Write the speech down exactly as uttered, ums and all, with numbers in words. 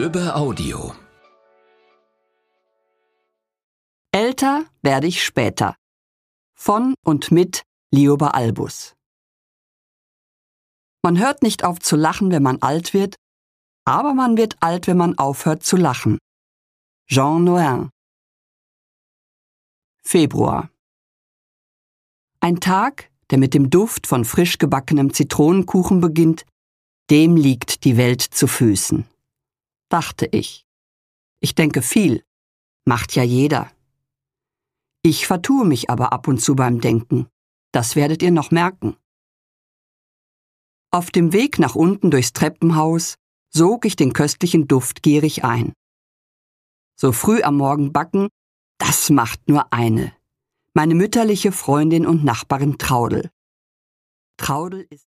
Löwe Audio. Älter werde ich später. Von und mit Lioba Albus. Man hört nicht auf zu lachen, wenn man alt wird, aber man wird alt, wenn man aufhört zu lachen. Jean Noin. Februar. Ein Tag, der mit dem Duft von frisch gebackenem Zitronenkuchen beginnt, dem liegt die Welt zu Füßen. Dachte ich. Ich denke viel. Macht ja jeder. Ich vertue mich aber ab und zu beim Denken. Das werdet ihr noch merken. Auf dem Weg nach unten durchs Treppenhaus sog ich den köstlichen Duft gierig ein. So früh am Morgen backen, das macht nur eine. Meine mütterliche Freundin und Nachbarin Traudel. Traudel ist